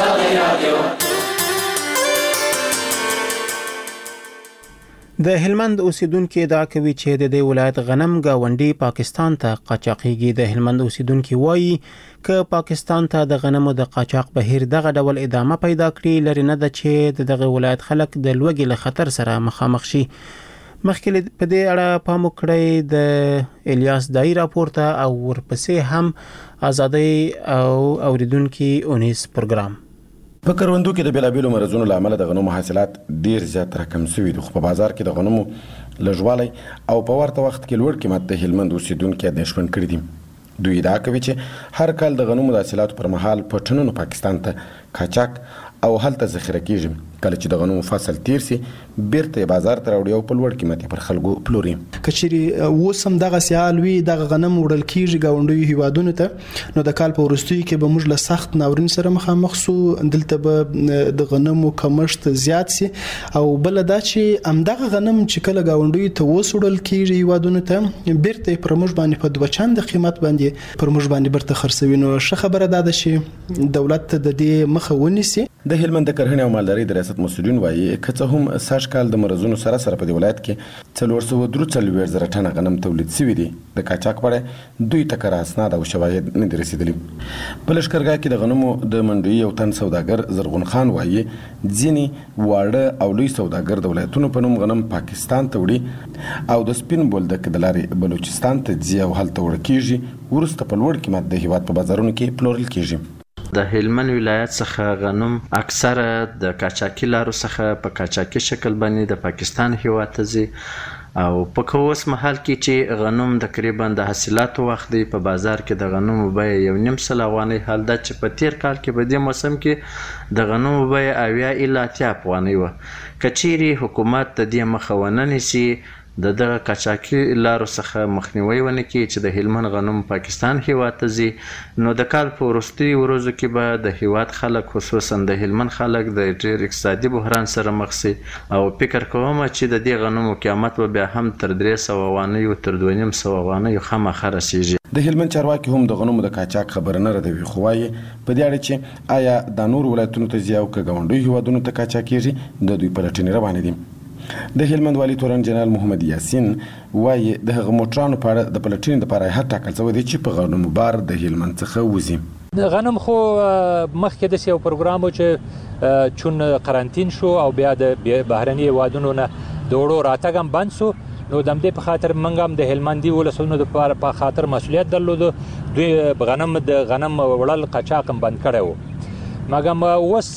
د هلمند اوسیدونکو ادعا کوي چې د دې ولایت غنم گاونډي پاکستان ته قاچاقيږي. د هلمند اوسیدونکو وایي ک پاکستان ته د غنمو د قاچاق بهیر دغه ډول ادامه پیدا کړي لري نه د چې دغه ولایت خلک د لوګي له خطر سره مخامخ شي. مخکې په دې اړه پام وکړئ د الیاس دای راپورته او ورپسې هم ازادي او اوریدونکو اونیس پروګرام. په کروندو کې د بیلابیلو مرزونو لامل د غنمو حاصلات ډیر زیات راکم شوي دي. خو په بازار کې د غنمو لږوالی او په ورته وخت کې لوړ قیمت د هلمند اوسیدونکو اندېښمن کړي دي. دوی ادعا کوي چې هر کال د غنمو د حاصلاتو پر مهال په ټنونو پاکستان ته قاچاق او هلته ذخیره کیږي. کله چې د غنمو فصل تیر سي بیرته بازار ته راوړي او په لوړ قیمت پر خلکو پلوري. کچېری وسم دغه سیال وی دغه غنم وړل کیږي گاونډي هیوادونو ته نو د کال په ورستۍ کې به موږ له سخت ناورین سره مخامخ سو. دلته به د غنمو کمښت زیات سي او بل دا چې امدغه غنم چې کله گاونډي ته وسوړل کیږي هیوادونو ته بیرته پر موږ باندې په دوه چند قیمت باندې پر موږ باندې برته خرڅوي. نو ښه خبره ده چې دولت د دې مخه ونیسي. د هلمند د کرهڼې او مالدارۍ د ریاست مسؤلین وایي که هم سږ کال د مرزونو سره په دې ولایت کې 443 ټنه غنم تولید شوی دی. د قاچاق په دوی تکر اسناد او شواهد نه دي رسیدلي. په لشکرګاه کې د غنمو د منډوي یو تن سوداګر زرغون خان وایي ځینی واړه او لوی سوداګر د ولایتونو په نوم غنم پاکستان ته وړي او د سپین بولدک د لارې بلوچستان ته ځي او هلته وړل کیږي. ورسته په لوړ قیمت د هیواد په بازارونو کې پلورل کیږي. د هلمند ولایت څخه غنم اکثره د قاچاقي لارو څخه په قاچاقي شکل باندې د پاکستان هیواد ته ځي او په اوس مهال کې چې غنم تقریبا د حاصلاتو وخت دی په بازار کې د غنمو بیه یو نیم سل افغانۍ حال ده چې په تیر کال کې په دې موسم کې د غنمو بیه 80 الی 80 افغانۍ و. کچيري حکومت د دې مخه ونه نیسي دغه قاچاقي لارو څخه مخنیوي ونه کړي چې د هلمند غنم پاکستان هیواد ته ځي نو د کال په وروستي ورځو کې به د هیواد خلک خصوصا د هلمند خلک د ډېر اقتصادي بحران سره مخ شي او فکر کوم چې د دې غنمو قیمت به بیا هم تر 300 افغانۍ او تر 250 افغانۍ خامخا رسیږي. د هلمند چارواکي هم د غنمو د قاچاق خبر نه ردوي. خو وايي په دې اړه چې آیا د نور ولایتونو ته ځي او که ګاونډي هیوادونو ته قاچاقېږي د دوی پلټنې روانې دي. د هلمند والي تورن جنرال محمد یاسین وایي د هغه موټرانو په اړه د پلټنې لپاره هڅه ټاکل شوې ده چې په غنمو بار د هلمند څخه وځي. د غنم خو مخکې د یو پروګرام چې چون قرنټین شو او بیا د بهرني هیوادونو نه د وړو راتګ هم بند شو نو د دې په خاطر منګ هم د هلمندي ولسونو د په خاطر مسؤلیت درلود. دوی غنم وړل قاچاق هم بند کړی و. مګم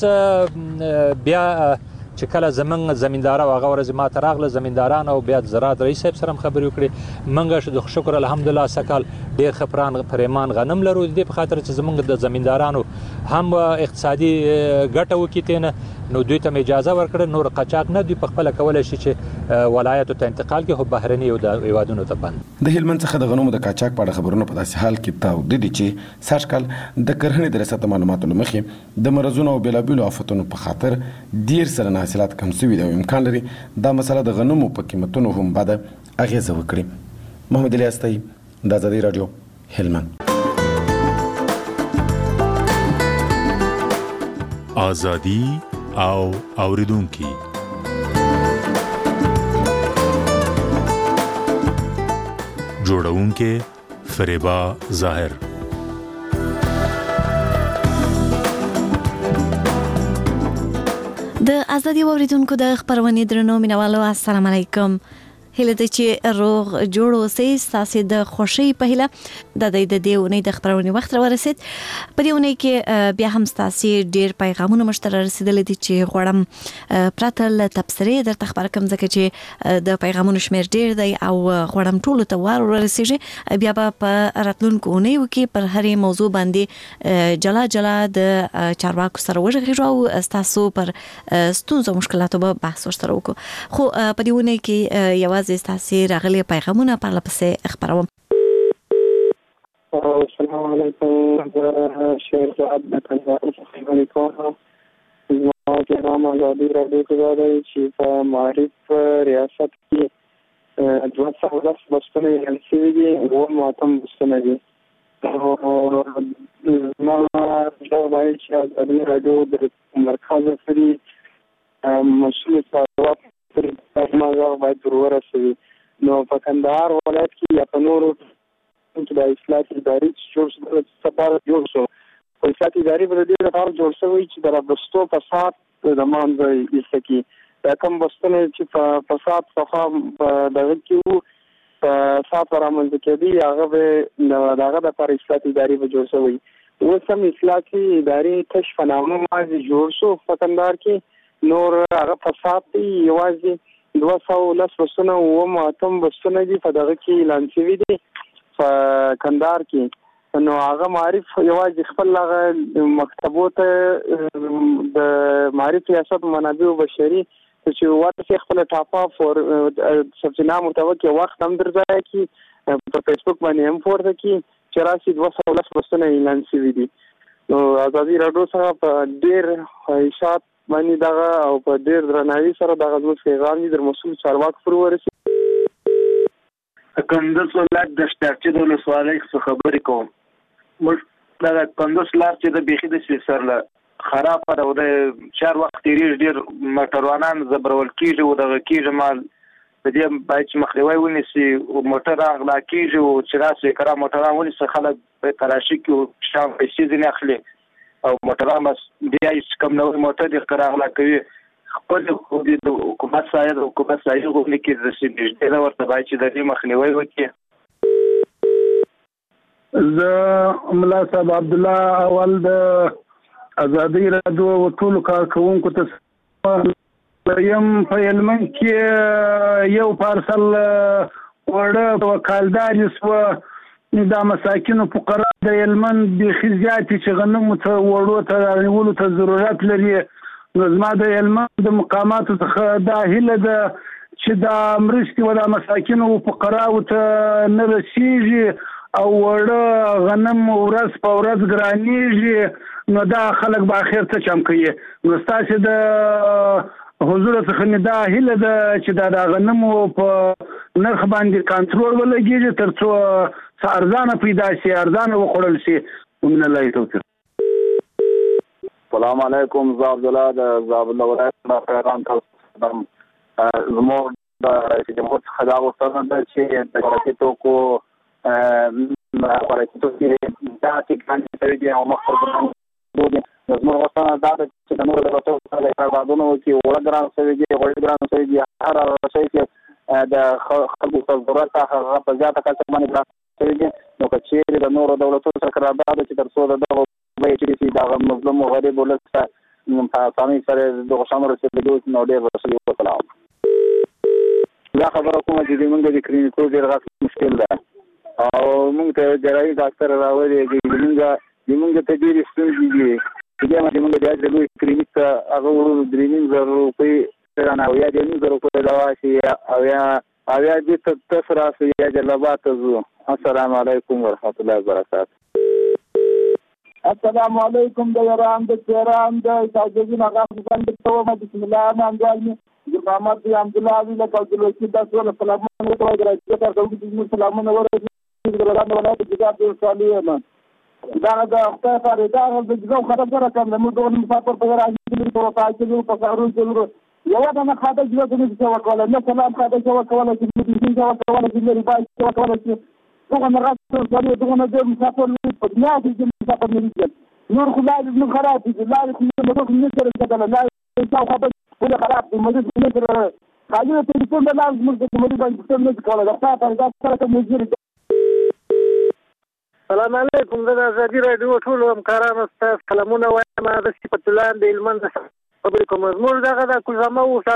اوس بیا چې کله زمنګ زمیندار او هغه ورځ ما ته راغله زمینداران او بیا زراعت رئیس صاحب سره خبرې وکړې. منګه د شکر الحمدلله سکال ډېر خپران پریمان غنم لرو. د په خاطر چې زمنګ د زمیندارانو هم اقتصادي ګټه وکړي نو دوی ته اجازه ورکړه نور قاچاق نه دوی په خپل کولای شي چې ولایت ته انتقال کې هو بهرني هیوادونو ته بند. د هلمند څخه د غنمو د قاچاق په اړه خبرونه په داسې حال کې تاوده دي چې سږکال د کرهڼې د ریاست معلوماتو له مخې د مرزونو او بیلابیلو آفتونو په خاطر ډیر سلنه حاصلات کم شوي دي او امکان لري دا مسله د غنمو په قیمتونو هم بده اغیزه وکړي. محمد علي استای، د ازادي رادیو، هلمند. ازادي او اوریدونکي جوړونکې فریبا ظاهر. د ازادي اوریدونکو د خبرونې درنو مینوالو السلام علیکم. هله د چې روغ جوړ اوسئ، ستاسو د خوشي په هله د دې ونې د خبرونې وخت را ورسید. په دې ونې کې بیا هم ستاسو ډیر پیغامونه مشترک رسیدل دي چې غوړم پرته له تبصرې درته خبر کوم ځکه چې د پیغامونو شمیر ډیر دی او غوړم ټول ته ورسیږي. بیا په راتلونکو ونیو کې پر هرې موضوع باندې جلا جلا د چارواکو سره وژغږو او ستاسو پر ستونزو مشکلاتو به بحث وشترو کو. خو په دې ونې کې یوازې ستاسو راغلي پیغامونه پر لپسې خبروم. السلام علیکم. شیر صاحب د کندهار څخه علیکم. زما پیغام ازادي رادیو ته دی چې په معرف ریاست کې 210 بستونه یې شوي دي او ماتم بستونه دي. زما دا وایي چې ازادي رادیو د مرکز فري مسؤل څارنوال پرمختګ باید ورسوي. نو په کندهار ولایت کې یا په نورو کې د اصلاح اداري جوړ سپاره جوړ شو. په اصلاح اداري په دې لپاره جوړ شوی چې د بستو فساد د مانځي ایستکی دا کوم بستونه چې په فساد څخه دغه کې فساد رامنځته کېدی هغه به دغه د پر اصلاح اداري به جوړ شوی. اوس هم اصلاح اداري کشف نامه مازه جوړ شو په کندهار کې. نور هغه فساد دی یوازې 210 بستونه او ماتم بستونه دي په دغه کې اعلان شوي دي په کندهار کې. نو هغه معرف یوازې خپل هغه مکتبو ته د معرف ریاست منابع بشري چې ورته خپل ټاپا فور سبسینا متوقع وخت هم درځي کې په فیسبوک باندې هم پورته کې چې راسي 210 بستونه اعلان شوي دي. نو ازادي رادیو سره په ډیر حیثیت باندې دغه او په ډیر درناوي سره دغه زموږ پیغام دي در مسؤل چارواکو پر ورسي. کندز ولایت د شتارچې د ولسوالۍ څخه خبرې کوم. موږ دا کندز لار چې د بیخي د سره خراب ده او د 4 وخت تیریږي ډیر موټروانان زبرول کیږي او دغه کیږي مال د دې باید چې مخنیوي ونیسي او موټر اغلا کیږي او چې راسي کرا موټران ونیسي خلک په تراشي کې او شام پیسې ځنه اخلي او موټران بس بیا هیڅ کم نه موټر د کرا اغلا کوي. خپل د حکومت سایه غوښنه کې د سیمې د ورته باید چې د دې مخنیوي وکړي. زه ملا صاحب عبد الله اول د ازادي رادیو او ټول کارکونکو ته یم په هلمند کې یو پارسل وړه وکالدار یو دا مساکینو فقرا د هلمند د خزياتي چې غنمو ته وړو ته نیولو ته ضرورت لري. نو زما د هلمند د مقاماتو څخه دا هیله ده چې دا مرستې و د مساکینو فقراو ته نه رسیږي او وړه غنم ورځ په ورځ ګرانیږي. نو دا خلک به اخر څه چم کوي. نو ستاسو د حضور څخه نه دا هیله ده چې دا غنمو په نرخ باندې کنټرول ولګیږي ترڅو ارزانه پیدا شي، ارزانه وخوړل شي. ومن الله توفیق. السلام علیکم. زه عبد الله د زابل ولایت نه پیغام تاسو زموږ د جمهور څخه دا غوښتنه ده چې د شرکتو کو شرکتو کې دا چې باندې شوي دي او مخکې زموږ غوښتنه دا ده چې د نورو دولتو سره قراردادونه وکړي. وړه ګران شوي دي، غوړي ګران شوي دي، هر شی چې د خلکو ته ضرورت هغه په زیاته کچه باندې ګران شوي دي. نو که چیرې د نورو دولتو سره قرارداد چې تر څو د دغه چې دا مظلوم او غریب ولس په اسانۍ سره د غوښتنو رسېدلو نو ډېر رسېږي. وسلام. دا خبره کومه چې موږ د کلینیکو ډېر غټ مشکل ده او موږ ته جراحي ډاکټر راولېږي. موږ ته ډېرې ستونزې دي بیا موږ د اجل لوی کلینیک ته هغه ورو 3,000 روپۍ څنګه او یا 2,000 روپۍ دا شي او یا دې ته تاسو یا جلبات زو. السلام علیکم ورحمت الله وبرکاته. السلام علیکم د ایران د تهران د تاجدین افغانستان د تومه بسم الله الرحمن الرحیم محمد عبد الله علی کاوځلو چې تاسو له سلامونه ته راځي تاسو د سلامونه ورته د ولادت ولایت د جګړې صالحه دا د خپل فردا د جګړو خبره کوم نو دوه مسافر په راځي په پاتې په کارو ضرور یو دا نه خاطر جوړ کړی چې وکول نه سلام خاطر چې وکول چې دې وکول چې لري بای چې وکول چې دغه مرسته کوي دغه د مسافر په دنیا کې مسافر نه دي نور خدای دې خراب دي لا دې نو نه سره کېدل لا تاسو خبر ولا خراب دي مزه نه سره خالی ته ټول د لاس موږ د مولي باندې څه نه کوله دا فردا سره موږ السلام علیکم د ازادي رادیو ټول همکارانو ته سلامونه وایم د صفت الله د علمند خبرې کوم زموږ دغه د کوزما او